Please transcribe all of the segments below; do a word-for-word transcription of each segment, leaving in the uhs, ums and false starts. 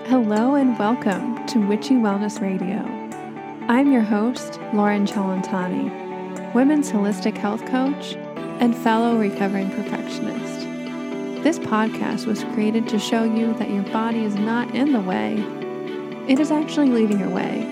Hello and welcome to Witchy Wellness Radio. I'm your host, Lauren Chalantani, women's holistic health coach and fellow recovering perfectionist. This podcast was created to show you that your body is not in the way, it is actually leading your way.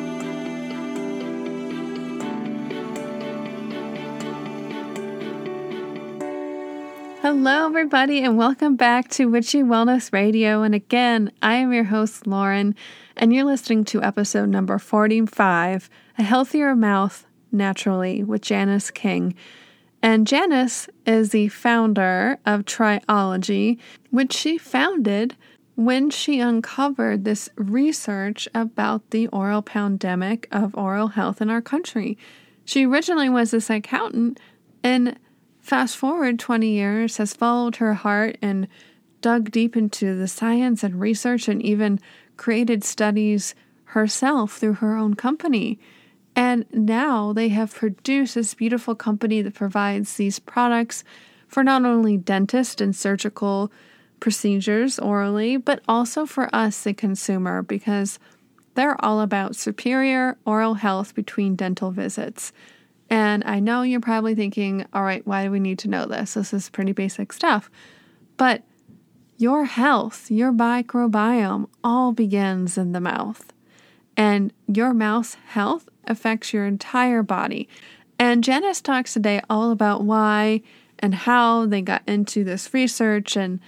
Hello, everybody, and welcome back to Witchy Wellness Radio. And again, I am your host, Lauren, and you're listening to episode number forty-five, A Healthier Mouth Naturally with Janice King. And Janice is the founder of Triology, which she founded when she uncovered this research about the oral pandemic of oral health in our country. She originally was this accountant, and fast forward twenty years, has followed her heart and dug deep into the science and research and even created studies herself through her own company. And now they have produced this beautiful company that provides these products for not only dentist and surgical procedures orally, but also for us, the consumer, because they're all about superior oral health between dental visits. And I know you're probably thinking, all right, why do we need to know this? This is pretty basic stuff. But your health, your microbiome, all begins in the mouth. And your mouth's health affects your entire body. And Janice talks today all about why and how they got into this research and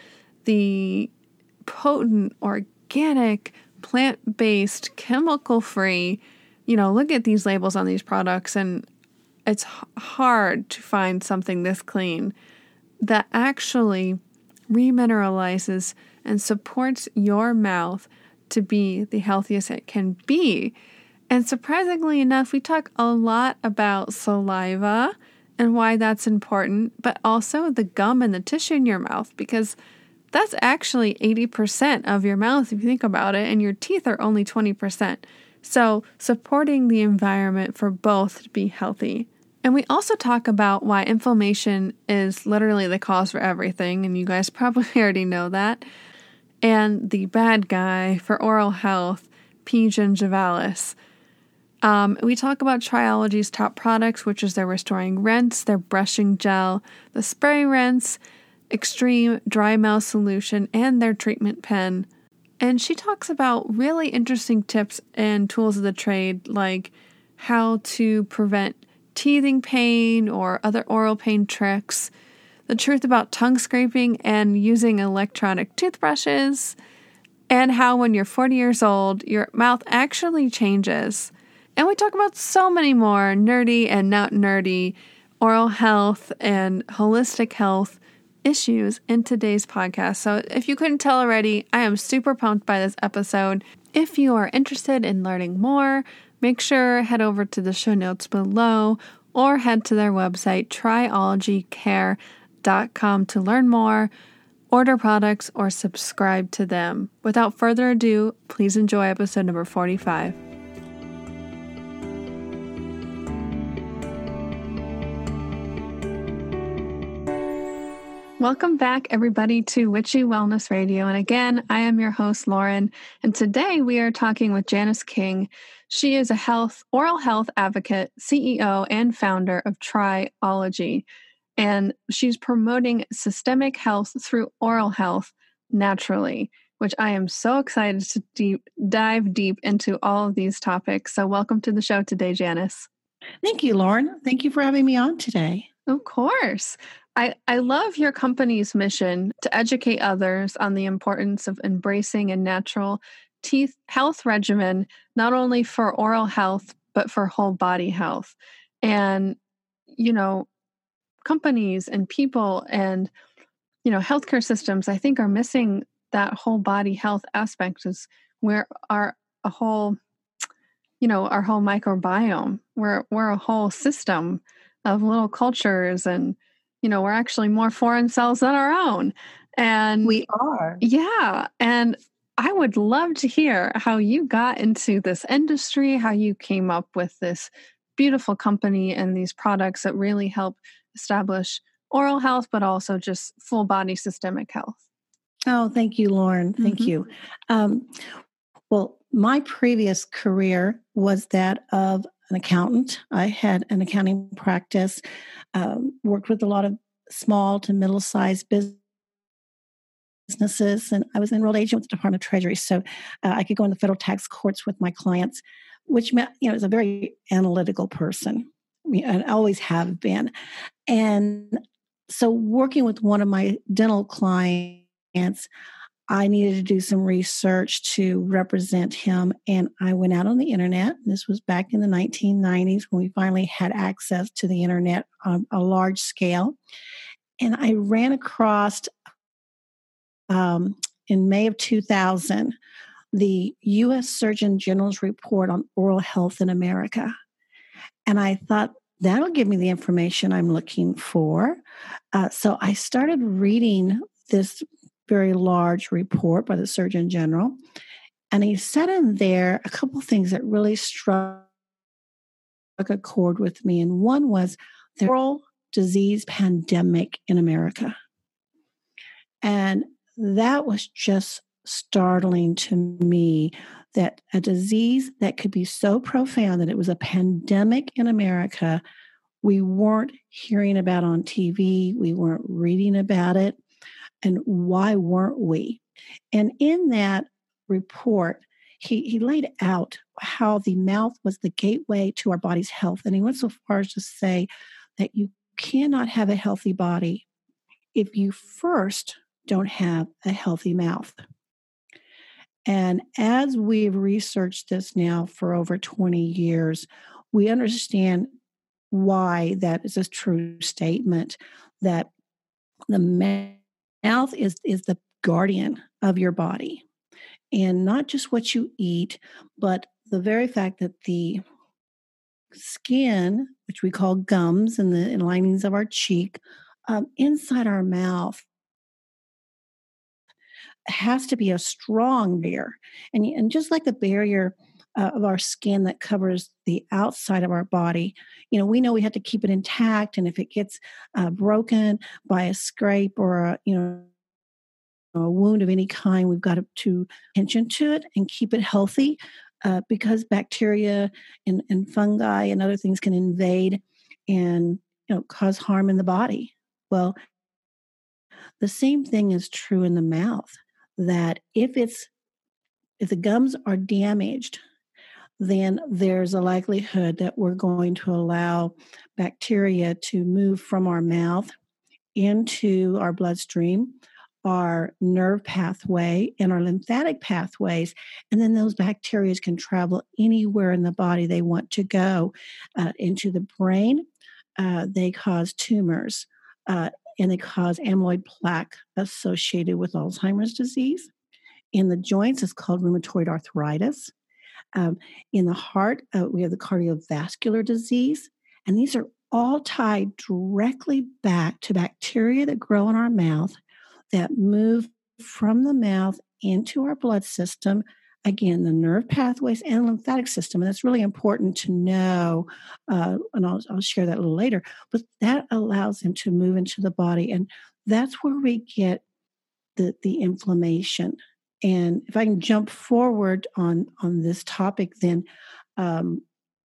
the potent, organic, plant-based, chemical-free, you know, look at these labels on these products, and it's hard to find something this clean that actually remineralizes and supports your mouth to be the healthiest it can be. And surprisingly enough, we talk a lot about saliva and why that's important, but also the gum and the tissue in your mouth, because that's actually eighty percent of your mouth if you think about it, and your teeth are only twenty percent. So supporting the environment for both to be healthy. And we also talk about why inflammation is literally the cause for everything, and you guys probably already know that. And the bad guy for oral health, P. gingivalis. Um, we talk about Triology's top products, which is their Restoring Rinse, their Brushing Gel, the Spray Rinse, Extreme Dry Mouth Solution, and their Treatment Pen. And she talks about really interesting tips and tools of the trade, like how to prevent teething pain or other oral pain tricks, the truth about tongue scraping and using electronic toothbrushes, and how when you're forty years old, your mouth actually changes. And we talk about so many more nerdy and not nerdy oral health and holistic health issues in today's podcast. So if you couldn't tell already, I am super pumped by this episode. If you are interested in learning more, make sure head over to the show notes below or head to their website, triology care dot com, to learn more, order products, or subscribe to them. Without further ado, please enjoy episode number forty-five. Welcome back, everybody, to Witchy Wellness Radio. And again, I am your host, Lauren. And today we are talking with Janice King. She is a health, oral health advocate, C E O, and founder of Triology. And she's promoting systemic health through oral health naturally, which I am so excited to deep, dive deep into all of these topics. So welcome to the show today, Janice. Thank you, Lauren. Thank you for having me on today. Of course. I, I love your company's mission to educate others on the importance of embracing a natural teeth health regimen, not only for oral health, but for whole body health. And, you know, companies and people and, you know, healthcare systems, I think, are missing that whole body health aspect, is where our a whole, you know, our whole microbiome, we're, we're a whole system of little cultures, and you know, we're actually more foreign cells than our own. And we are. Yeah. And I would love to hear how you got into this industry, how you came up with this beautiful company and these products that really help establish oral health, but also just full body systemic health. Oh, thank you, Lauren. Thank Mm-hmm. you. Um, well, my previous career was that of an accountant. I had an accounting practice, um, worked with a lot of small to middle-sized businesses, and I was an enrolled agent with the Department of Treasury. So uh, I could go in the federal tax courts with my clients, which meant, you know, I was a very analytical person. I mean, I always have been. And so working with one of my dental clients, I needed to do some research to represent him. And I went out on the internet. This was back in the nineteen nineties when we finally had access to the internet on a large scale. And I ran across, um, in May of two thousand, the U S Surgeon General's report on oral health in America. And I thought, that'll give me the information I'm looking for. Uh, so I started reading this very large report by the Surgeon General. And he said in there a couple of things that really struck a chord with me. And one was the oral disease pandemic in America. And that was just startling to me, that a disease that could be so profound that it was a pandemic in America, we weren't hearing about on T V, we weren't reading about it. And why weren't we? And in that report, he, he laid out how the mouth was the gateway to our body's health. And he went so far as to say that you cannot have a healthy body if you first don't have a healthy mouth. And as we've researched this now for over twenty years, we understand why that is a true statement, that the mouth is, is the guardian of your body. And not just what you eat, but the very fact that the skin, which we call gums and the linings of our cheek, um, inside our mouth has to be a strong barrier. And, and just like the barrier uh, of our skin that covers the outside of our body, you know, we know we have to keep it intact. And if it gets uh, broken by a scrape or a, you know, a wound of any kind, we've got to, to attention to it and keep it healthy, uh, because bacteria and, and fungi and other things can invade and, you know, cause harm in the body. Well, the same thing is true in the mouth, that if it's if the gums are damaged, then there's a likelihood that we're going to allow bacteria to move from our mouth into our bloodstream, our nerve pathway, and our lymphatic pathways. And then those bacteria can travel anywhere in the body they want to go, uh, into the brain. Uh, they cause tumors, uh, and they cause amyloid plaque associated with Alzheimer's disease. In the joints, it's called rheumatoid arthritis. Um, in the heart, uh, we have the cardiovascular disease. And these are all tied directly back to bacteria that grow in our mouth that move from the mouth into our blood system. Again, the nerve pathways and lymphatic system. And that's really important to know. Uh, and I'll, I'll share that a little later. But that allows them to move into the body. And that's where we get the, the inflammation. And if I can jump forward on, on this topic, then um,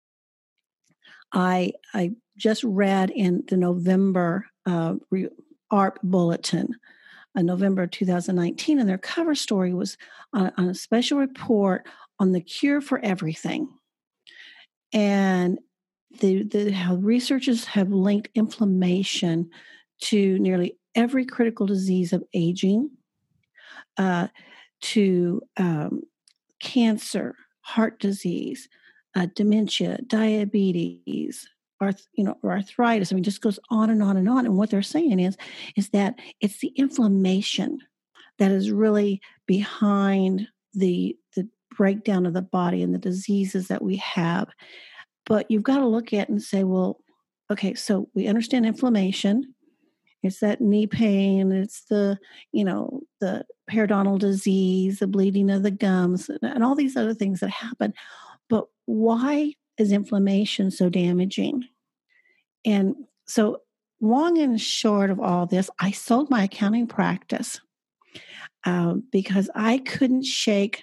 I I just read in the November uh, A R P Bulletin, uh, November two thousand nineteen, and their cover story was on, on a special report on the cure for everything. And the, the how researchers have linked inflammation to nearly every critical disease of aging, uh, to um, cancer, heart disease, uh, dementia, diabetes, arth- you know, or arthritis. I mean, just goes on and on and on. And what they're saying is, is that it's the inflammation that is really behind the the breakdown of the body and the diseases that we have. But you've got to look at it and say, well, okay, so we understand inflammation. It's that knee pain. It's the, you know, the periodontal disease, the bleeding of the gums, and all these other things that happen. But why is inflammation so damaging? And so long and short of all this, I sold my accounting practice. um, because I couldn't shake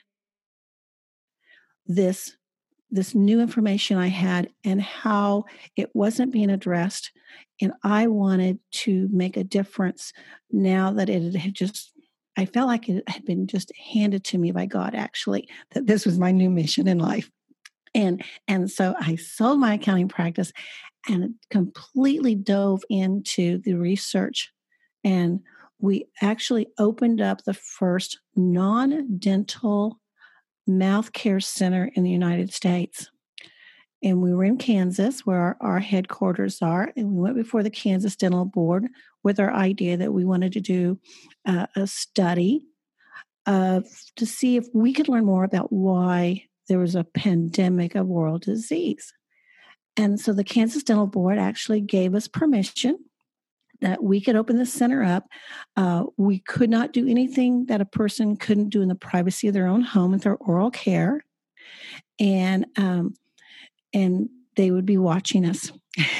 this this new information I had and how it wasn't being addressed. And I wanted to make a difference now that it had just, I felt like it had been just handed to me by God, actually, that this was my new mission in life. And, and so I sold my accounting practice and completely dove into the research. And we actually opened up the first non-dental mouth care center in the United States. And we were in Kansas, where our, our headquarters are. And we went before the Kansas Dental Board with our idea that we wanted to do uh, a study of, to see if we could learn more about why there was a pandemic of oral disease. And so the Kansas Dental Board actually gave us permission that we could open the center up. Uh, we could not do anything that a person couldn't do in the privacy of their own home with their oral care. And um, and they would be watching us.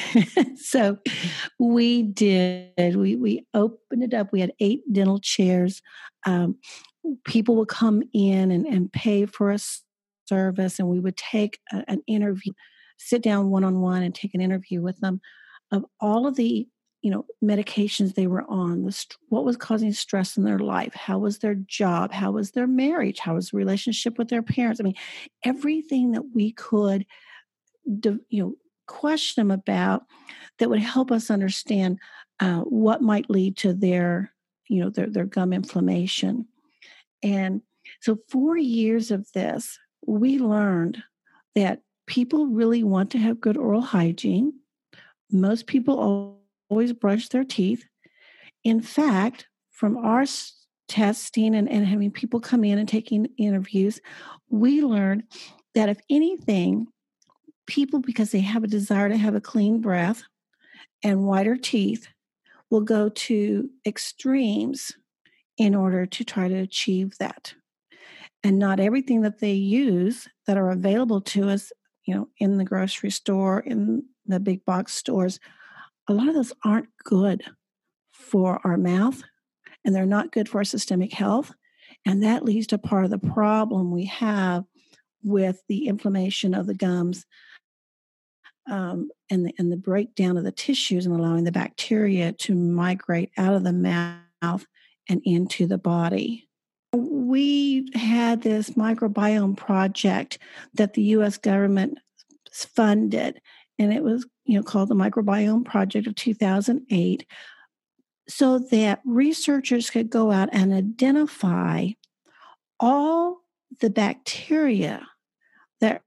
So we did. We we opened it up. We had eight dental chairs. Um, people would come in and, and pay for a service, and we would take a, an interview, sit down one-on-one and take an interview with them of all of the you know, medications they were on, the, what was causing stress in their life, how was their job, how was their marriage, how was the relationship with their parents. I mean, everything that we could, you know, question them about that would help us understand uh, what might lead to their, you know, their, their gum inflammation. And so four years of this, we learned that people really want to have good oral hygiene. Most people always brush their teeth. In fact, from our testing and, and having people come in and taking interviews, we learned that if anything, people, because they have a desire to have a clean breath and whiter teeth, will go to extremes in order to try to achieve that. And not everything that they use that are available to us, you know, in the grocery store, in the big box stores, a lot of those aren't good for our mouth, and they're not good for our systemic health. And that leads to part of the problem we have with the inflammation of the gums um, and, the, and the breakdown of the tissues and allowing the bacteria to migrate out of the mouth and into the body. We had this microbiome project that the U S government funded, and it was, you know, called the Microbiome Project of two thousand eight, so that researchers could go out and identify all the bacteria that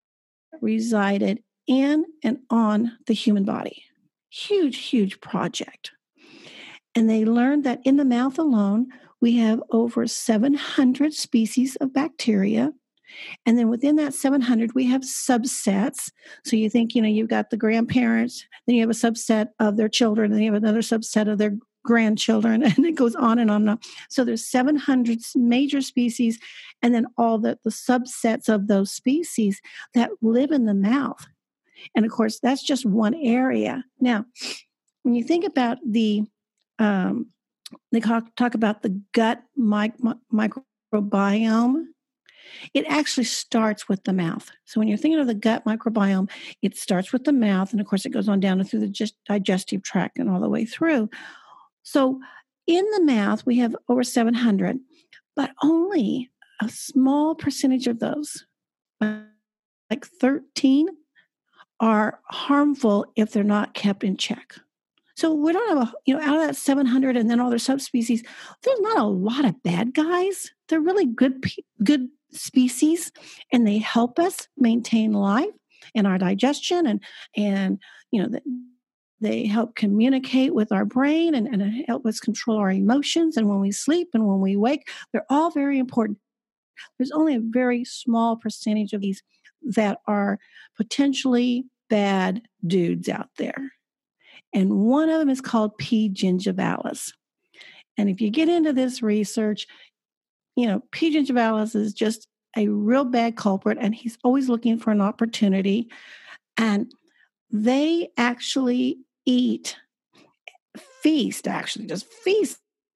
resided in and on the human body. Huge, huge project. And they learned that in the mouth alone, we have over seven hundred species of bacteria. And then within that seven hundred, we have subsets. So you think, you know, you've got the grandparents, then you have a subset of their children, and then you have another subset of their grandchildren, and it goes on and on and on. So there's seven hundred major species, and then all the, the subsets of those species that live in the mouth. And of course, that's just one area. Now, when you think about the, um, they talk, talk about the gut mic- microbiome, it actually starts with the mouth. So when you're thinking of the gut microbiome, it starts with the mouth, and of course it goes on down through the digestive tract and all the way through. So in the mouth, we have over seven hundred, but only a small percentage of those, like thirteen, are harmful if they're not kept in check. So we don't have a, you know, out of that seven hundred and then all their subspecies, there's not a lot of bad guys. They're really good, good species, and they help us maintain life and our digestion, and, and, you know, the, they help communicate with our brain and, and help us control our emotions. And when we sleep and when we wake, they're all very important. There's only a very small percentage of these that are potentially bad dudes out there. And one of them is called P. gingivalis. And if you get into this research, you know, P. gingivalis is just a real bad culprit, and he's always looking for an opportunity. And they actually eat, feast, actually, just feast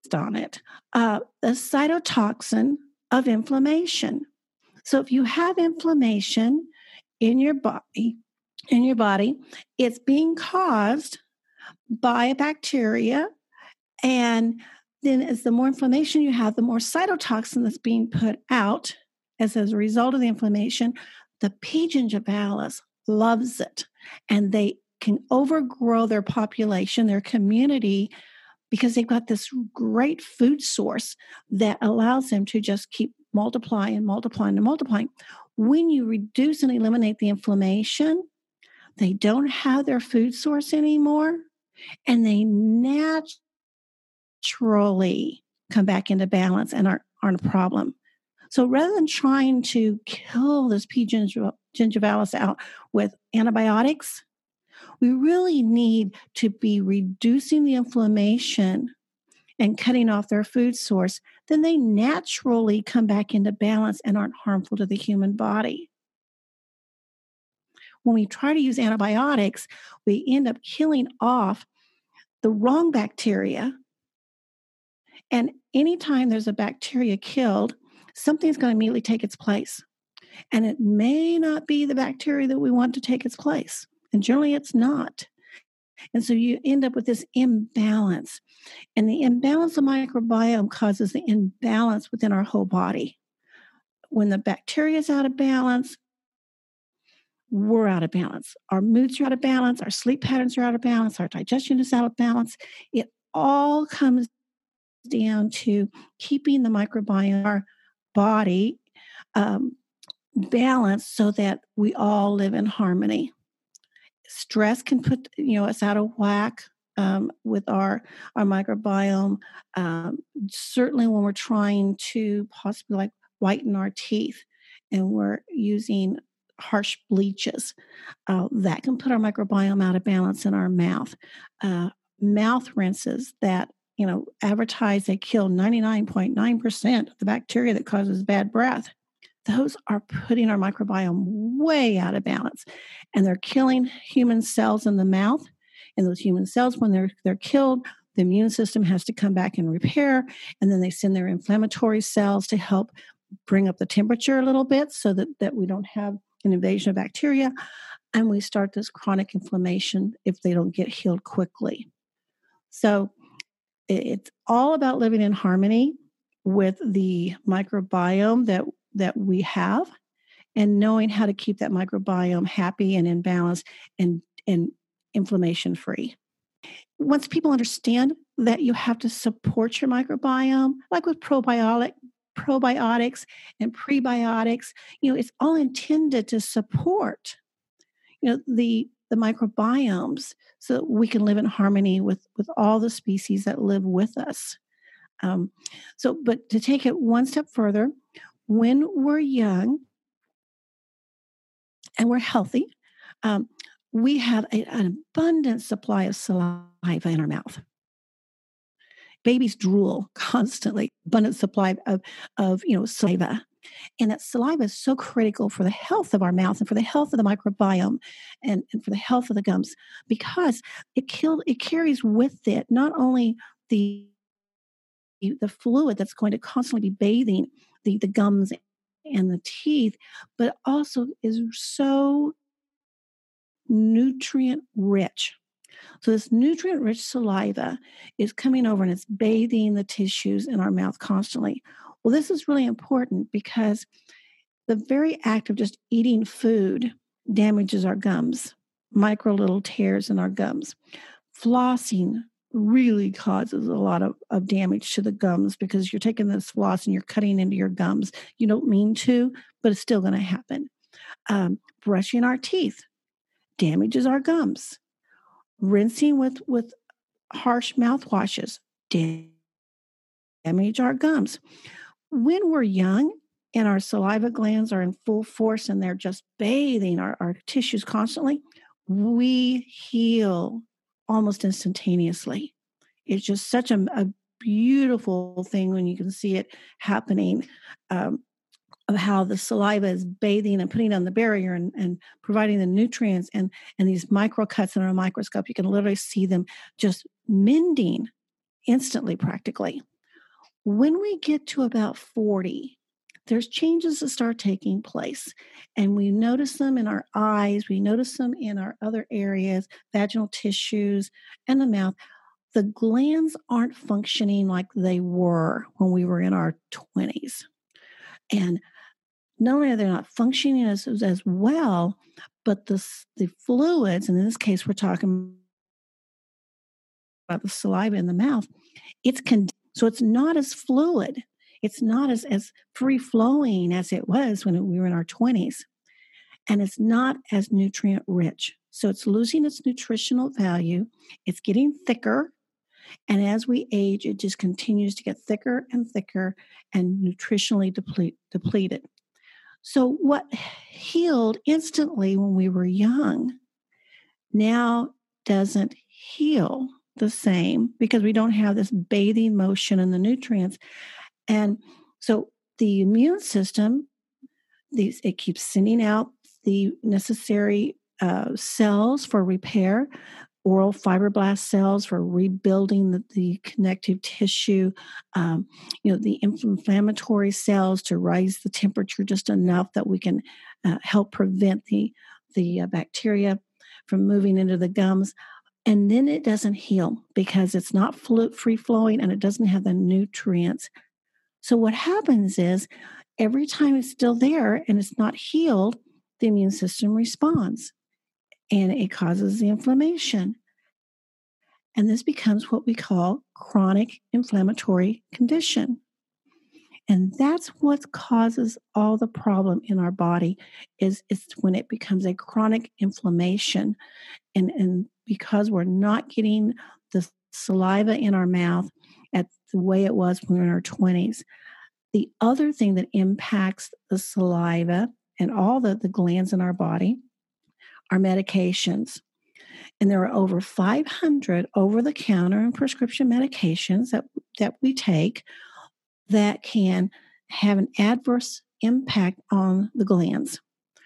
on it, uh, the cytotoxin of inflammation. So if you have inflammation in your body, in your body, it's being caused by a bacteria. And then as the more inflammation you have, the more cytotoxin that's being put out as, as a result of the inflammation. The P. gingivalis loves it. And they can overgrow their population, their community, because they've got this great food source that allows them to just keep multiplying and multiplying and multiplying. When you reduce and eliminate the inflammation, they don't have their food source anymore, and they naturally come back into balance and aren't, aren't a problem. So rather than trying to kill this P. gingivalis out with antibiotics, we really need to be reducing the inflammation and cutting off their food source. Then they naturally come back into balance and aren't harmful to the human body. When we try to use antibiotics, we end up killing off the wrong bacteria. And anytime there's a bacteria killed, something's going to immediately take its place. And it may not be the bacteria that we want to take its place. And generally it's not. And so you end up with this imbalance. And the imbalance of microbiome causes the imbalance within our whole body. When the bacteria is out of balance, we're out of balance. Our moods are out of balance. Our sleep patterns are out of balance. Our digestion is out of balance. It all comes down to keeping the microbiome of our body um, balanced so that we all live in harmony. Stress can put you know us out of whack um, with our our microbiome. Um, certainly, when we're trying to possibly like whiten our teeth, and we're using harsh bleaches, uh, that can put our microbiome out of balance in our mouth. Uh, mouth rinses that you know advertise they kill ninety-nine point nine percent of the bacteria that causes bad breath. Those are putting our microbiome way out of balance, and they're killing human cells in the mouth. And those human cells, when they're they're killed, the immune system has to come back and repair, and then they send their inflammatory cells to help bring up the temperature a little bit so that, that we don't have an invasion of bacteria, and we start this chronic inflammation if they don't get healed quickly. So it's all about living in harmony with the microbiome that that we have, and knowing how to keep that microbiome happy and in balance and, and inflammation free. Once people understand that you have to support your microbiome, like with probiotic, probiotics and prebiotics, you know, it's all intended to support, you know, the the microbiomes so that we can live in harmony with, with all the species that live with us. Um, so, but to take it one step further, when we're young and we're healthy, um, we have a, an abundant supply of saliva in our mouth. Babies drool constantly, abundant supply of, of you know, saliva. And that saliva is so critical for the health of our mouth and for the health of the microbiome and, and for the health of the gums, because it, kill, it carries with it not only the the fluid that's going to constantly be bathing the, the gums and the teeth, but also is so nutrient rich. So this nutrient rich saliva is coming over and it's bathing the tissues in our mouth constantly. Well, this is really important because the very act of just eating food damages our gums, micro little tears in our gums. Flossing really causes a lot of, of damage to the gums because you're taking this floss and you're cutting into your gums. You don't mean to, but it's still going to happen. Um, brushing our teeth damages our gums. Rinsing with, with harsh mouthwashes damage our gums. When we're young and our saliva glands are in full force and they're just bathing our, our tissues constantly, we heal almost instantaneously. It's just such a, a beautiful thing when you can see it happening, um, of how the saliva is bathing and putting on the barrier and, and providing the nutrients and, and these micro cuts under a microscope. You can literally see them just mending instantly, practically. When we get to about forty, there's changes that start taking place. And we notice them in our eyes, we notice them in our other areas, vaginal tissues, and the mouth. The glands aren't functioning like they were when we were in our twenties. And not only are they not functioning as, as well, but the, the fluids, and in this case, we're talking about the saliva in the mouth, it's con- so it's not as fluid. It's not as, as free-flowing as it was when we were in our twenties. And it's not as nutrient rich. So it's losing its nutritional value. It's getting thicker. And as we age, it just continues to get thicker and thicker and nutritionally deplete, depleted. So what healed instantly when we were young now doesn't heal the same because we don't have this bathing motion in the nutrients. And so the immune system, these, it keeps sending out the necessary uh, cells for repair, oral fibroblast cells for rebuilding the, the connective tissue, um, you know, the inflammatory cells to raise the temperature just enough that we can uh, help prevent the, the uh, bacteria from moving into the gums. And then it doesn't heal because it's not free-flowing and it doesn't have the nutrients. So what happens is every time it's still there and it's not healed, the immune system responds and it causes the inflammation. And this becomes what we call chronic inflammatory condition. And that's what causes all the problem in our body is it's when it becomes a chronic inflammation. And, and because we're not getting the saliva in our mouth at the way it was when we were in our twenties. The other thing that impacts the saliva and all the, the glands in our body are medications. And there are over five hundred over-the-counter and prescription medications that, that we take that can have an adverse impact on the glands.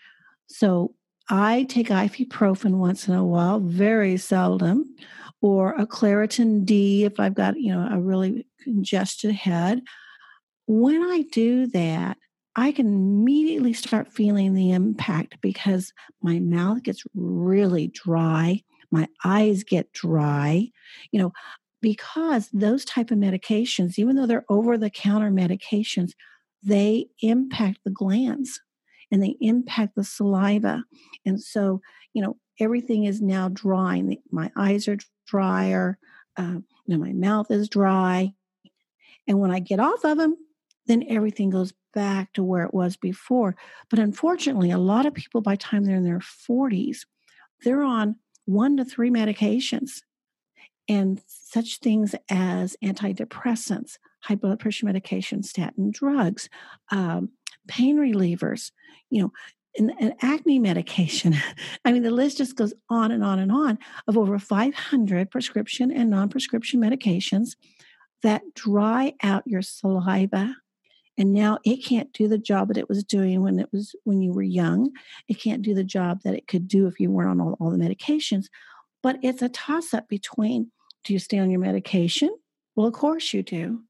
So I take ibuprofen once in a while, very seldom, or a Claritin D if I've got, you know, a really congested head. When I do that, I can immediately start feeling the impact because my mouth gets really dry, my eyes get dry, you know, because those type of medications, even though they're over-the-counter medications, they impact the glands and they impact the saliva. And so, you know, everything is now drying. My eyes are drier, uh, you know, my mouth is dry. And when I get off of them, then everything goes back to where it was before. But unfortunately, a lot of people, by the time they're in their forties, they're on one to three medications. And such things as antidepressants, high blood pressure medication, statin drugs, um, pain relievers, you know, and, and acne medication. I mean, the list just goes on and on and on of over five hundred prescription and non-prescription medications that dry out your saliva. And now it can't do the job that it was doing when it was when you were young. It can't do the job that it could do if you weren't on all, all the medications. But it's a toss-up between, do you stay on your medication? Well, of course you do.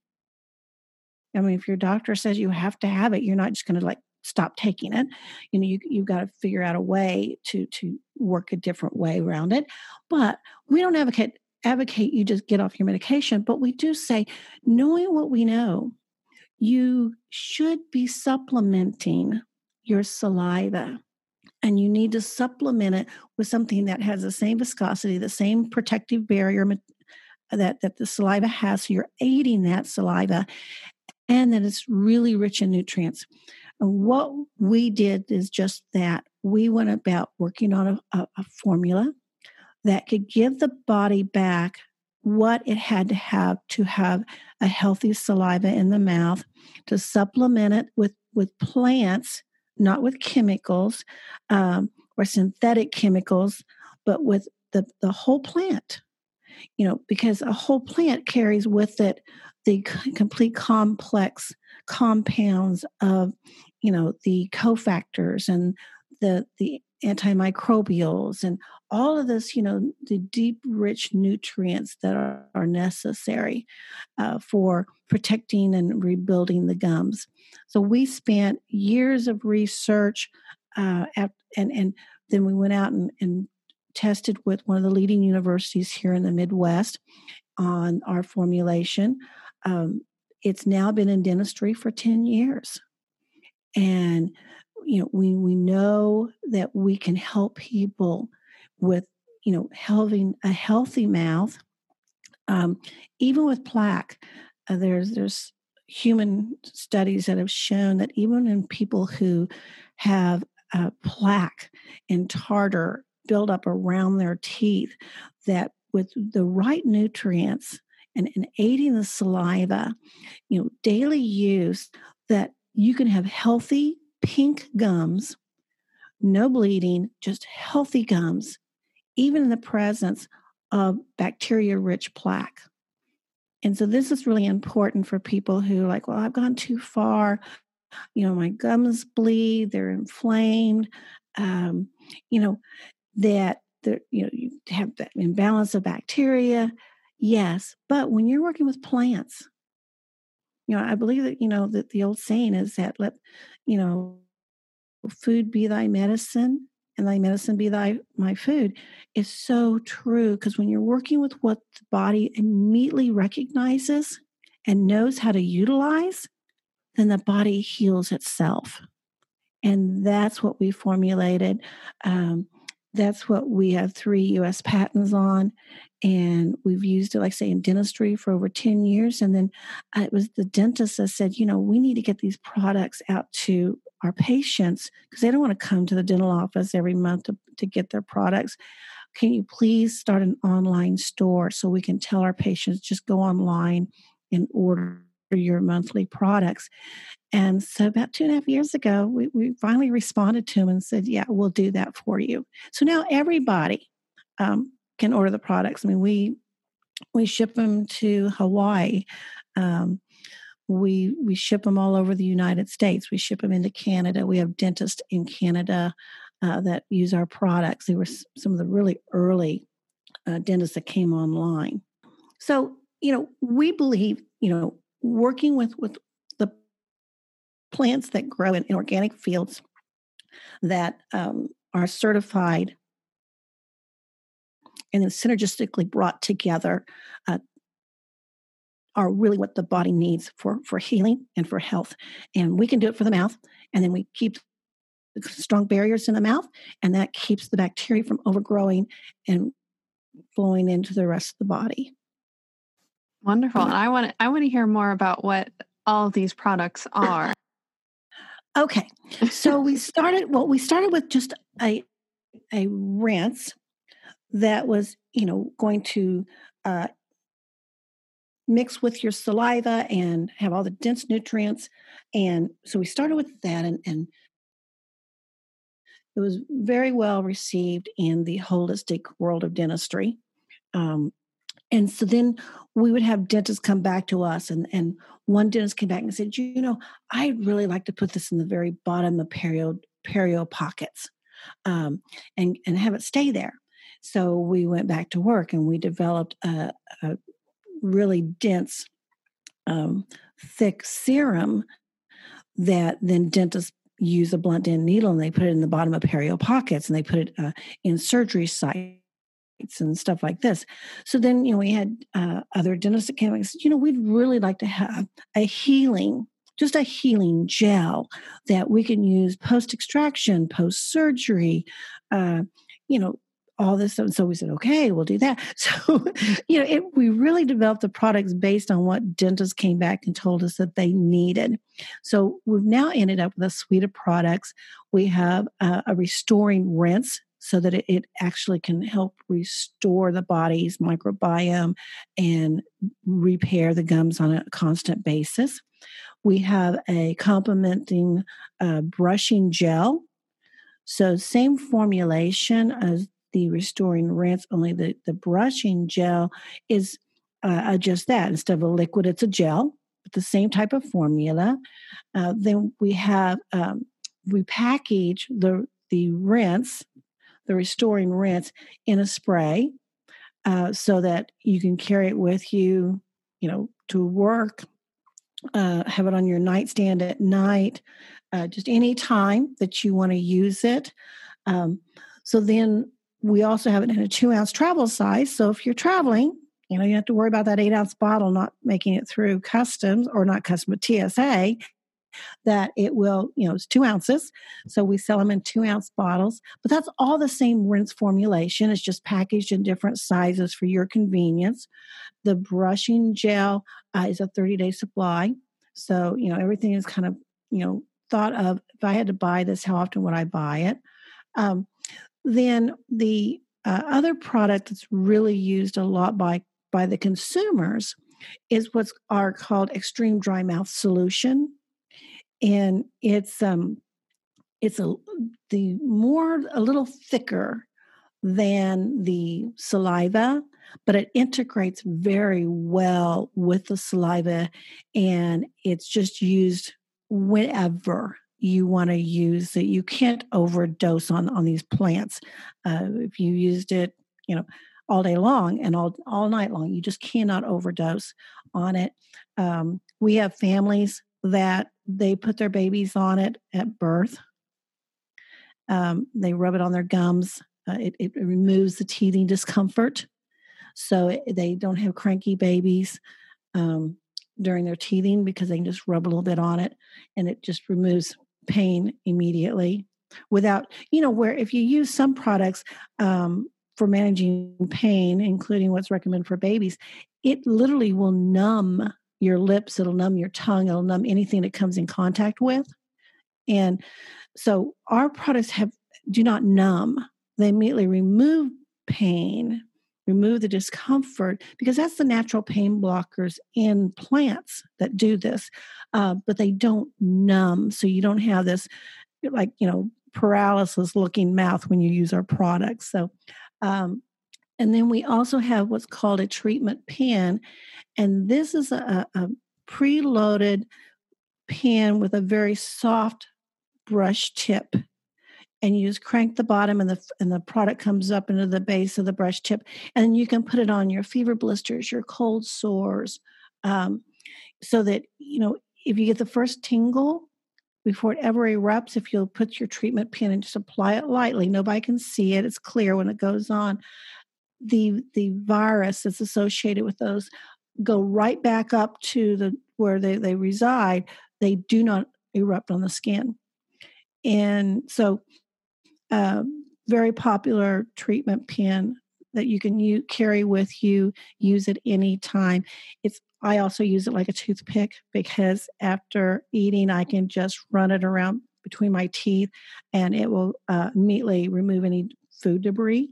I mean, if your doctor says you have to have it, you're not just going to like stop taking it. You know, you, you've got to figure out a way to, to work a different way around it. But we don't advocate, advocate you just get off your medication. But we do say, knowing what we know, you should be supplementing your saliva. And you need to supplement it with something that has the same viscosity, the same protective barrier that, that the saliva has. So you're aiding that saliva and that it's really rich in nutrients. And what we did is just that. We went about working on a, a, a formula that could give the body back what it had to have to have a healthy saliva in the mouth, to supplement it with, with plants, not with chemicals um, or synthetic chemicals, but with the, the whole plant, you know, because a whole plant carries with it the c- complete complex compounds of, you know, the cofactors and the, the antimicrobials and all of this, you know, the deep, rich nutrients that are, are necessary uh, for protecting and rebuilding the gums. So we spent years of research, uh, at, and and then we went out and, and tested with one of the leading universities here in the Midwest on our formulation. Um, it's now been in dentistry for ten years. And, you know, we, we know that we can help people with, you know, having a healthy mouth, um, even with plaque. Uh, there's, there's human studies that have shown that even in people who have uh, plaque and tartar build up around their teeth, that with the right nutrients and, and aiding the saliva, you know, daily use, that you can have healthy pink gums, no bleeding, just healthy gums, even in the presence of bacteria-rich plaque. And so this is really important for people who are like, well, I've gone too far. You know, my gums bleed, they're inflamed. Um, you know, that the, you know, you have that imbalance of bacteria. Yes, but when you're working with plants, you know, I believe that, you know, that the old saying is that let, you know, food be thy medicine and thy medicine be thy my food is so true. Because when you're working with what the body immediately recognizes and knows how to utilize, then the body heals itself. And that's what we formulated. Um, that's what we have three U S patents on. And we've used it, like I say, in dentistry for over ten years. And then uh, it was the dentist that said, you know, we need to get these products out to our patients because they don't want to come to the dental office every month to, to get their products. Can you please start an online store so we can tell our patients just go online and order your monthly products? And so about two and a half years ago, we, we finally responded to him and said, yeah, we'll do that for you. So now everybody um, can order the products. I mean, we we ship them to Hawaii. Um, we we ship them all over the United States. We ship them into Canada. We have dentists in Canada uh, that use our products. They were some of the really early uh, dentists that came online. So, you know, we believe, you know, working with, with the plants that grow in, in organic fields that um, are certified and then synergistically brought together uh, are really what the body needs for, for healing and for health. And we can do it for the mouth, and then we keep strong barriers in the mouth, and that keeps the bacteria from overgrowing and flowing into the rest of the body. Wonderful. And I want to, I want to hear more about what all of these products are. Okay. So we started, well, we started with just a, a rinse that was, you know, going to uh, mix with your saliva and have all the dense nutrients. And so we started with that, and, and it was very well received in the holistic world of dentistry. Um, and so then we would have dentists come back to us, and, and one dentist came back and said, you know, I'd really like to put this in the very bottom of perio, perio pockets um, and, and have it stay there. So we went back to work, and we developed a, a really dense, um, thick serum that then dentists use a blunt end needle and they put it in the bottom of perio pockets, and they put it uh, in surgery sites and stuff like this. So then, you know, we had uh, other dentists that came and said, you know, we'd really like to have a healing, just a healing gel that we can use post-extraction, post-surgery, uh, you know, all this. And so we said, okay, we'll do that. So, you know, it, we really developed the products based on what dentists came back and told us that they needed. So we've now ended up with a suite of products. We have uh, a restoring rinse, so that it, it actually can help restore the body's microbiome and repair the gums on a constant basis. We have a complementing uh, brushing gel. So same formulation as the restoring rinse, only the, the brushing gel is uh, just that. Instead of a liquid, it's a gel, with the same type of formula. Uh, then we have, um, we package the the rinse, the restoring rinse in a spray uh, so that you can carry it with you, you know, to work, uh, have it on your nightstand at night, uh, just any time that you want to use it. Um, so then we also have it in a two ounce travel size. So if you're traveling, you know, you have to worry about that eight ounce bottle not making it through customs or not customs, but T S A, that it will, you know, it's two ounces. So we sell them in two ounce bottles, but that's all the same rinse formulation. It's just packaged in different sizes for your convenience. The brushing gel uh, is a thirty day supply. So, you know, everything is kind of, you know, thought of, if I had to buy this, how often would I buy it? Um, then the uh, other product that's really used a lot by, by the consumers is what's are called extreme dry mouth solution. And it's um it's a the more a little thicker than the saliva, but it integrates very well with the saliva, and it's just used whenever you want to use it. You can't overdose on on these plants. Uh, if you used it, you know, all day long and all all night long, you just cannot overdose on it. Um, we have families that they put their babies on it at birth. Um, they rub it on their gums. Uh, it, it removes the teething discomfort, so it, they don't have cranky babies um, during their teething because they can just rub a little bit on it, and it just removes pain immediately. Without, you know, where if you use some products um, for managing pain, including what's recommended for babies, it literally will numb your lips, it'll numb your tongue, it'll numb anything it comes in contact with. And so our products have do not numb. They immediately remove pain, remove the discomfort, because that's the natural pain blockers in plants that do this. Uh, but they don't numb. So you don't have this, like, you know, paralysis looking mouth when you use our products. So, um, and then we also have what's called a treatment pen. And this is a, a preloaded pen with a very soft brush tip. And you just crank the bottom, and the and the product comes up into the base of the brush tip. And then you can put it on your fever blisters, your cold sores, um, so that, you know, if you get the first tingle before it ever erupts, if you'll put your treatment pen and just apply it lightly, nobody can see it. It's clear when it goes on. The the virus that's associated with those go right back up to the where they, they reside. They do not erupt on the skin. And so um, very popular treatment pen that you can use, carry with you, use at any time. It's I also use it like a toothpick because after eating, I can just run it around between my teeth, and it will uh, immediately remove any food debris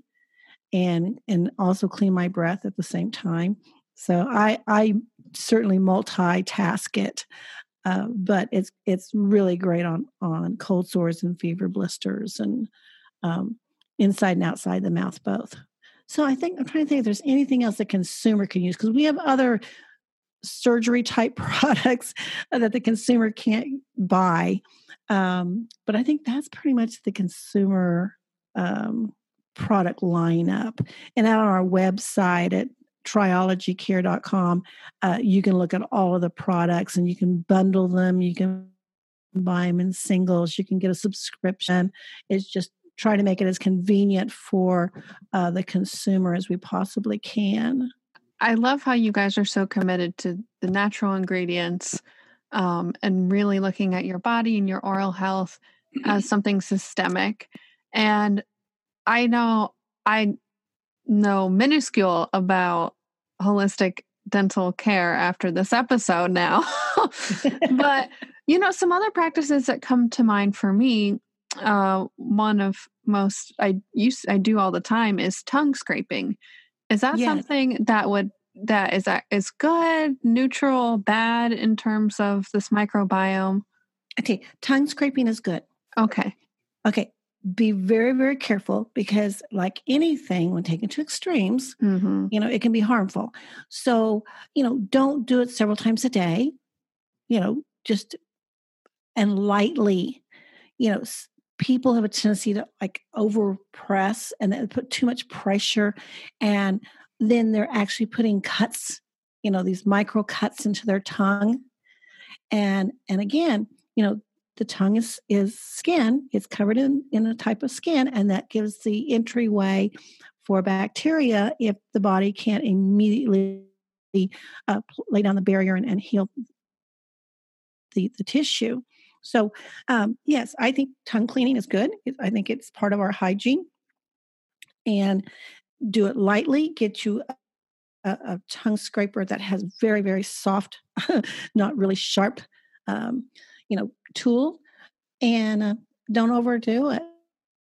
and and also clean my breath at the same time. So I I certainly multitask it, uh, but it's it's really great on on cold sores and fever blisters and um, inside and outside the mouth both. So I think I'm trying to think if there's anything else the consumer can use, because we have other surgery type products that the consumer can't buy. Um, but I think that's pretty much the consumer um, product lineup. And out on our website at triology care dot com, uh, you can look at all of the products and you can bundle them. You can buy them in singles. You can get a subscription. It's just try to make it as convenient for uh, the consumer as we possibly can. I love how you guys are so committed to the natural ingredients um, and really looking at your body and your oral health as something systemic. And I know I know minuscule about holistic dental care after this episode now. But, you know, some other practices that come to mind for me, uh, one of most I use I do all the time is tongue scraping. Is that Yes. something that would that is that is good, neutral, bad in terms of this microbiome? Okay, tongue scraping is good. Okay. Okay, be very, very careful because, like anything, when taken to extremes, Mm-hmm. you know, it can be harmful. So, you know, don't do it several times a day. You know, just and lightly, you know, people have a tendency to like overpress and then put too much pressure, and then they're actually putting cuts, you know, these micro cuts into their tongue. And and again, you know, the tongue is is skin. It's covered in, in a type of skin, and that gives the entryway for bacteria if the body can't immediately uh, lay down the barrier and, and heal the, the tissue. So, um, yes, I think tongue cleaning is good. I think it's part of our hygiene. And do it lightly. Get you a, a tongue scraper that has very, very soft, not really sharp, um, you know, tool. And uh, don't overdo it.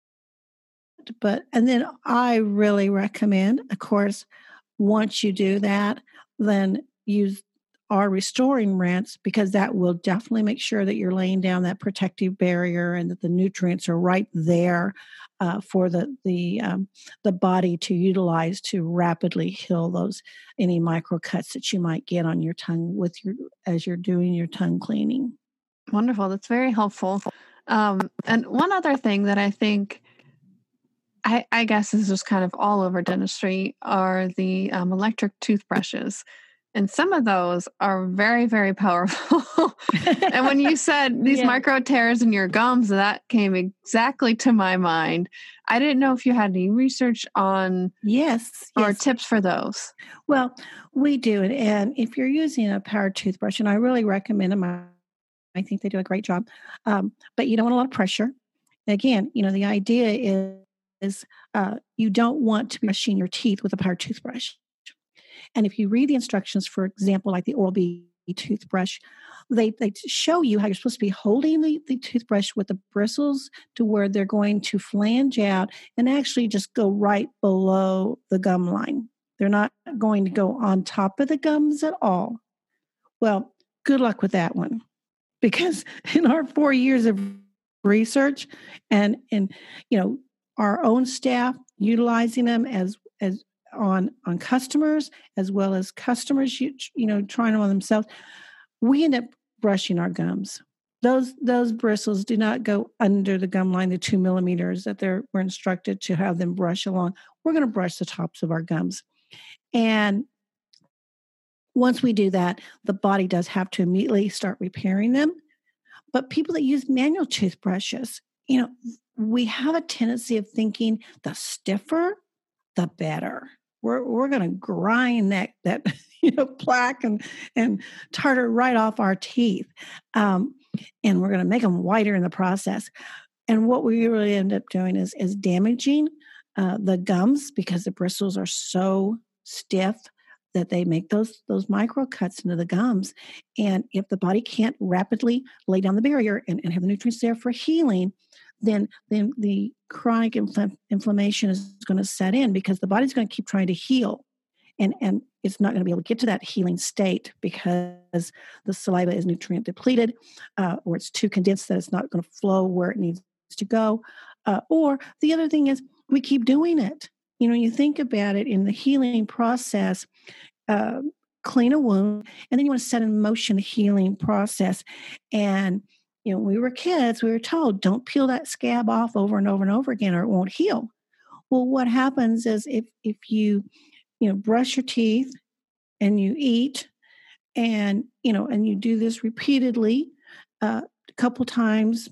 But, and then I really recommend, of course, once you do that, then use our restoring rinse, because that will definitely make sure that you're laying down that protective barrier and that the nutrients are right there uh, for the the um, the body to utilize to rapidly heal those any micro cuts that you might get on your tongue with your as you're doing your tongue cleaning. Wonderful. That's very helpful. Um, and one other thing that I think, I, I guess is just kind of all over dentistry, are the um, electric toothbrushes. And some of those are very, very powerful. And when you said these yeah. micro tears in your gums, that came exactly to my mind. I didn't know if you had any research on yes, or yes. tips for those. Well, we do. And if you're using a power toothbrush, and I really recommend them, I think they do a great job, um, but you don't want a lot of pressure. Again, you know, the idea is, is uh, you don't want to be brushing your teeth with a power toothbrush. And if you read the instructions, for example, like the Oral-B toothbrush, they, they show you how you're supposed to be holding the, the toothbrush with the bristles to where they're going to flange out and actually just go right below the gum line. They're not going to go on top of the gums at all. Well, good luck with that one, because in our four years of research and, and you know, our own staff utilizing them as as on on customers, as well as customers you, you know trying them on themselves, we end up brushing our gums. Those those bristles do not go under the gum line, the two millimeters that they're we're instructed to have them brush along. We're going to brush the tops of our gums, and once we do that, the body does have to immediately start repairing them. But people that use manual toothbrushes, you know, we have a tendency of thinking the stiffer, the better. We're we're going to grind that that you know plaque and and tartar right off our teeth, um, and we're going to make them whiter in the process. And what we really end up doing is is damaging uh, the gums, because the bristles are so stiff that they make those those micro cuts into the gums. And if the body can't rapidly lay down the barrier and, and have the nutrients there for healing, then then the chronic infl- inflammation is going to set in, because the body's going to keep trying to heal, and and it's not going to be able to get to that healing state because the saliva is nutrient depleted, uh, or it's too condensed that it's not going to flow where it needs to go. Uh, or the other thing is we keep doing it. You know, you think about it in the healing process, uh, clean a wound, and then you want to set in motion the healing process. And you know, when we were kids, we were told, don't peel that scab off over and over and over again or it won't heal. Well, what happens is if if you, you know, brush your teeth and you eat and, you know, and you do this repeatedly, uh, a couple times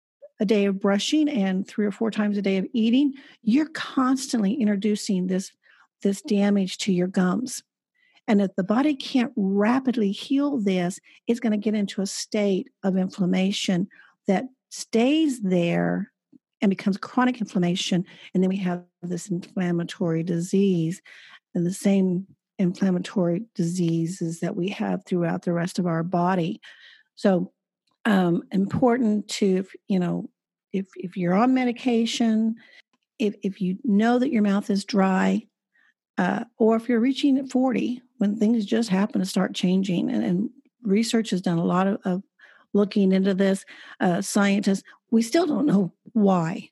a day of brushing and three or four times a day of eating, you're constantly introducing this, this damage to your gums. And if the body can't rapidly heal this, it's going to get into a state of inflammation that stays there and becomes chronic inflammation. And then we have this inflammatory disease, and the same inflammatory diseases that we have throughout the rest of our body. So um, important to, you know, if, if you're on medication, if, if you know that your mouth is dry, uh, or if you're reaching at forty, when things just happen to start changing, and, and research has done a lot of, of looking into this, uh, scientists, we still don't know why,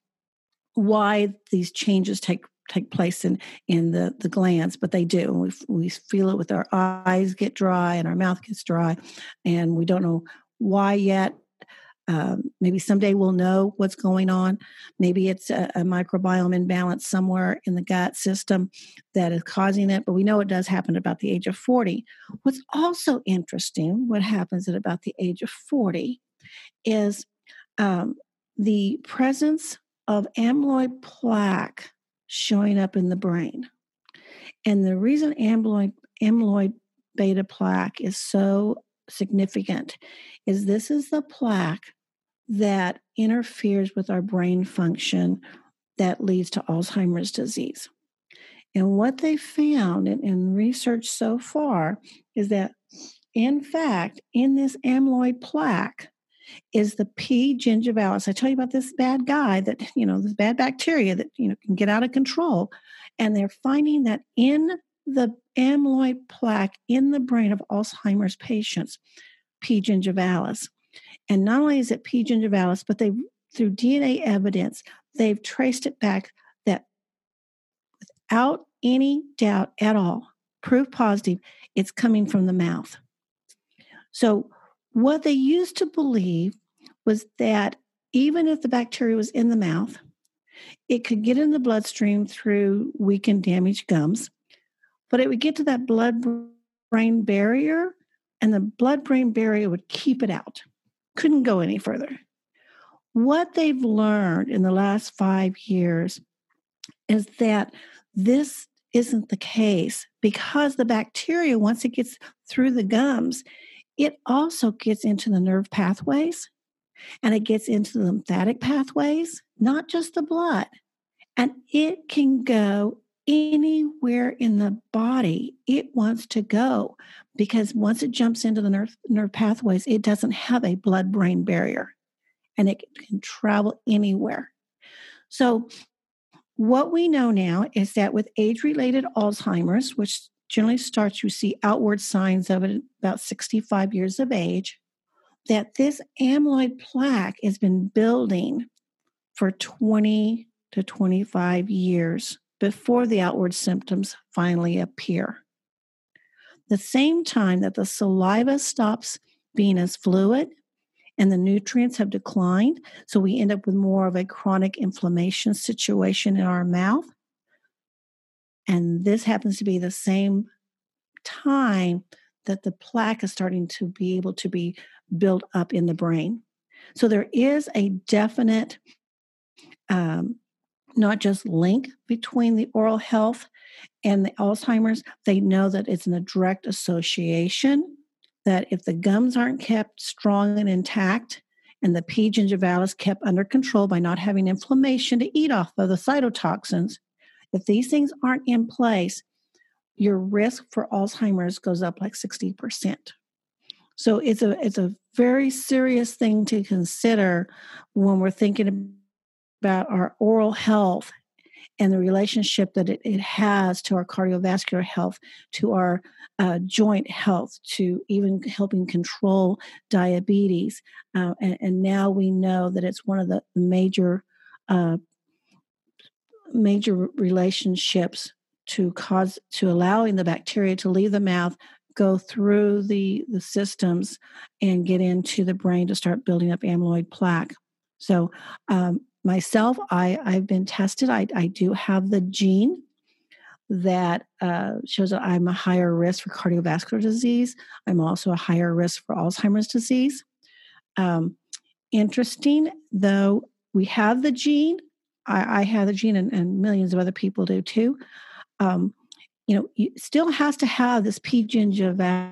why these changes take take place in, in the, the glands, but they do. We, we feel it with our eyes get dry and our mouth gets dry, and we don't know why yet. Um, maybe someday we'll know what's going on. Maybe it's a, a microbiome imbalance somewhere in the gut system that is causing it, but we know it does happen at about the age of forty. What's also interesting, what happens at about the age of forty, is um, the presence of amyloid plaque showing up in the brain. And the reason amyloid, amyloid beta plaque is so significant is this is the plaque that interferes with our brain function that leads to Alzheimer's disease. And what they found in, in research so far is that, in fact, in this amyloid plaque is the P. gingivalis. I tell you about this bad guy that, you know, this bad bacteria that, you know, can get out of control. And they're finding that in the amyloid plaque in the brain of Alzheimer's patients, P. gingivalis. And not only is it P. gingivalis, but they, through D N A evidence, they've traced it back that without any doubt at all, proof positive, it's coming from the mouth. So what they used to believe was that even if the bacteria was in the mouth, it could get in the bloodstream through weak and damaged gums, but it would get to that blood-brain barrier, and the blood-brain barrier would keep it out. Couldn't go any further. What they've learned in the last five years is that this isn't the case because the bacteria, once it gets through the gums, it also gets into the nerve pathways and it gets into the lymphatic pathways, not just the blood. And it can go anywhere in the body it wants to go because once it jumps into the nerve, nerve pathways, it doesn't have a blood-brain barrier and it can travel anywhere. So what we know now is that with age-related Alzheimer's, which generally starts, you see outward signs of it at about sixty-five years of age, that this amyloid plaque has been building for twenty to twenty-five years before the outward symptoms finally appear. The same time that the saliva stops being as fluid and the nutrients have declined, so we end up with more of a chronic inflammation situation in our mouth. And this happens to be the same time that the plaque is starting to be able to be built up in the brain. So there is a definite um, not just link between the oral health and the Alzheimer's. They know that it's in a direct association, that if the gums aren't kept strong and intact and the P. gingivalis kept under control by not having inflammation to eat off of the cytotoxins, if these things aren't in place, your risk for Alzheimer's goes up like sixty percent. So it's a it's a very serious thing to consider when we're thinking about our oral health and the relationship that it, it has to our cardiovascular health, to our uh, joint health, to even helping control diabetes. Uh, and, and now we know that it's one of the major uh, major relationships to cause to allowing the bacteria to leave the mouth, go through the, the systems, and get into the brain to start building up amyloid plaque. So um, myself, I, I've been tested. I, I do have the gene that uh, shows that I'm a higher risk for cardiovascular disease. I'm also a higher risk for Alzheimer's disease. Um, interesting, though, we have the gene. I, I have the gene, and, and millions of other people do too. Um, you know, you still has to have this P. gingivalis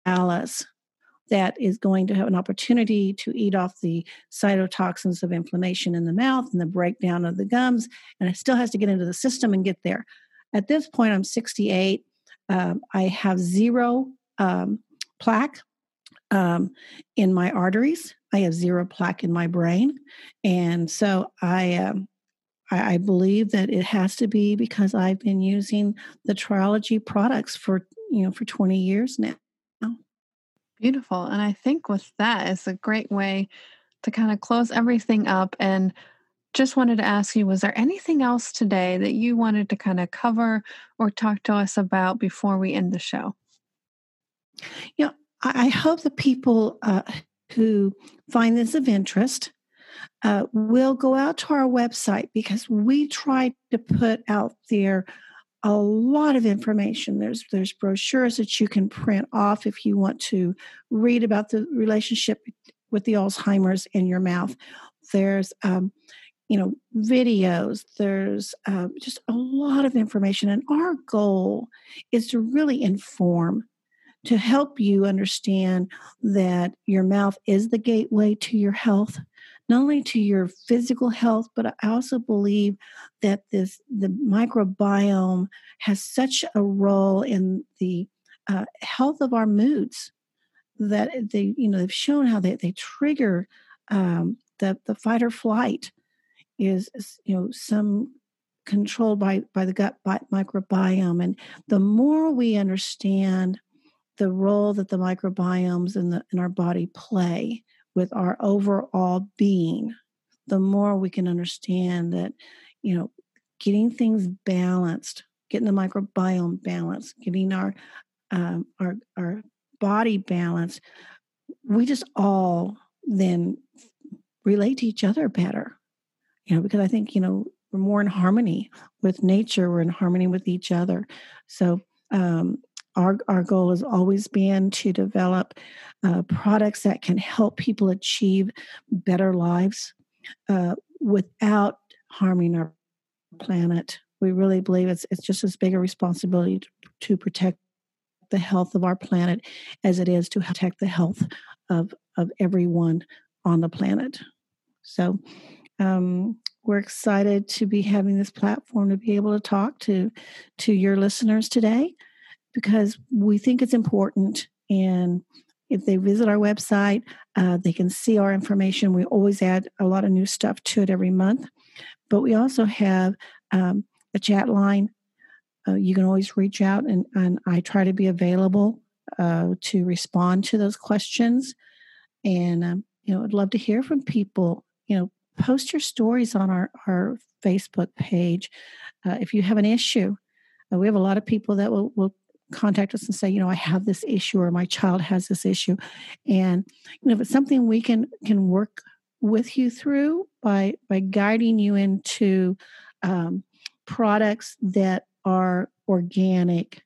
that is going to have an opportunity to eat off the cytotoxins of inflammation in the mouth and the breakdown of the gums, and it still has to get into the system and get there. At this point, I'm sixty-eight. Um, I have zero um, plaque um, in my arteries. I have zero plaque in my brain, and so I. Um, I believe that it has to be because I've been using the Triology products for, you know, for twenty years now. Beautiful. And I think with that, it's a great way to kind of close everything up. And just wanted to ask you, was there anything else today that you wanted to kind of cover or talk to us about before we end the show? You know, I, I hope that people uh, who find this of interest uh, will go out to our website, because we try to put out there a lot of information. There's there's brochures that you can print off if you want to read about the relationship with the Alzheimer's in your mouth. There's um, you know videos. There's uh, just a lot of information, and our goal is to really inform, to help you understand that your mouth is the gateway to your health, not only to your physical health, but I also believe that this the microbiome has such a role in the uh, health of our moods, that they, you know, they've shown how they, they trigger um, the, the fight or flight is, is, you know, some controlled by, by the gut microbiome. And the more we understand the role that the microbiomes in the in our body play with our overall being, the more we can understand that, you know, getting things balanced, getting the microbiome balanced, getting our um, our our body balanced, we just all then relate to each other better. You know, because I think, you know, we're more in harmony with nature, we're in harmony with each other. So um, our our goal has always been to develop uh, products that can help people achieve better lives uh, without harming our planet. We really believe it's it's just as big a responsibility to, to protect the health of our planet as it is to protect the health of of everyone on the planet. So um, we're excited to be having this platform to be able to talk to to your listeners today, because we think it's important. And if they visit our website, uh, they can see our information. We always add a lot of new stuff to it every month. But we also have um, a chat line. Uh, you can always reach out, and, and I try to be available uh, to respond to those questions. And, um, you know, I'd love to hear from people. You know, post your stories on our, our Facebook page. Uh, if you have an issue, uh, we have a lot of people that will, will contact us and say, you know, I have this issue, or my child has this issue. And, you know, if it's something we can, can work with you through by, by guiding you into um, products that are organic,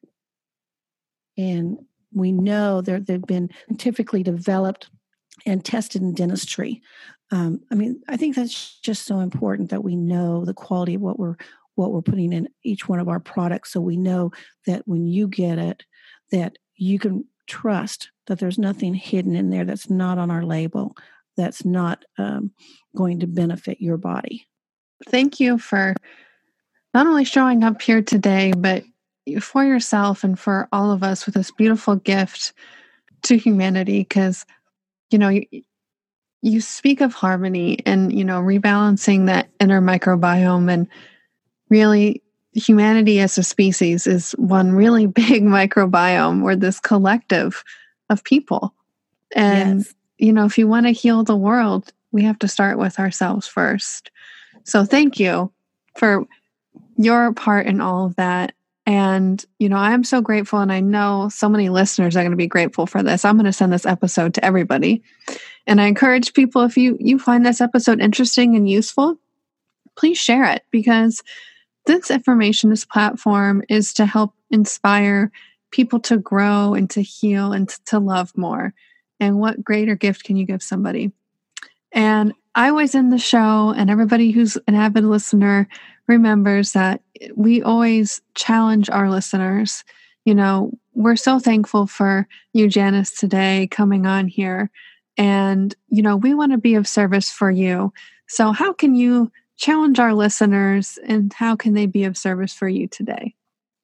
and we know they're, they've been scientifically developed and tested in dentistry. Um, I mean, I think that's just so important that we know the quality of what we're what we're putting in each one of our products, so we know that when you get it, that you can trust that there's nothing hidden in there that's not on our label, that's not um, going to benefit your body. Thank you for not only showing up here today, but for yourself and for all of us with this beautiful gift to humanity. Because, you know, you, you speak of harmony and, you know, rebalancing that inner microbiome, and really humanity as a species is one really big microbiome. We're this collective of people. And, yes. you know, if you want to heal the world, we have to start with ourselves first. So thank you for your part in all of that. And, you know, I'm so grateful, and I know so many listeners are going to be grateful for this. I'm going to send this episode to everybody. And I encourage people, if you, you find this episode interesting and useful, please share it, because this information, this platform is to help inspire people to grow and to heal and to love more. And what greater gift can you give somebody? And I always end the show, and everybody who's an avid listener remembers that we always challenge our listeners. You know, we're so thankful for you, Janice, today coming on here. And, you know, we want to be of service for you. So how can you challenge our listeners, and how can they be of service for you today?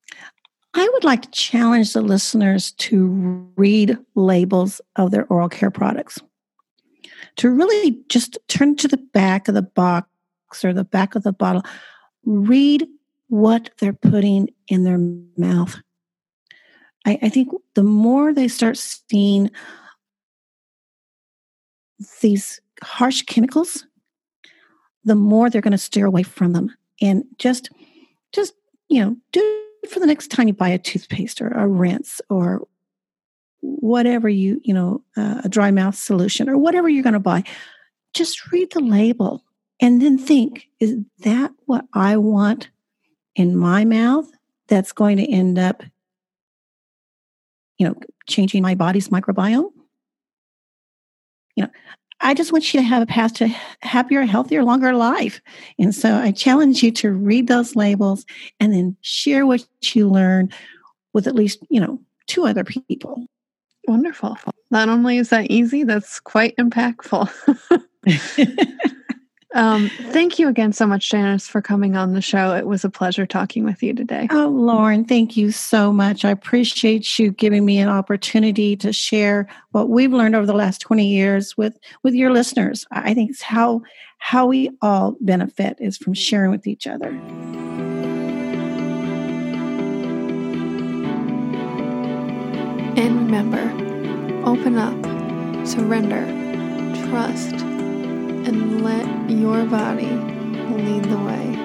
I would like to challenge the listeners to read labels of their oral care products, to really just turn to the back of the box or the back of the bottle, read what they're putting in their mouth. I, I think the more they start seeing these harsh chemicals, the more they're going to steer away from them. And just, just, you know, do it for the next time you buy a toothpaste or a rinse or whatever you, you know, uh, a dry mouth solution or whatever you're going to buy, just read the label and then think, is that what I want in my mouth that's going to end up, you know, changing my body's microbiome? You know, I just want you to have a path to happier, healthier, longer life. And so I challenge you to read those labels and then share what you learn with at least, you know, two other people. Wonderful. Not only is that easy, that's quite impactful. um, thank you again so much, Janice, for coming on the show. It was a pleasure talking with you today. Oh, Lauren, thank you so much. I appreciate you giving me an opportunity to share what we've learned over the last twenty years with, with your listeners. I think it's how, how we all benefit is from sharing with each other. And remember, open up, surrender, trust, and let your body lead the way.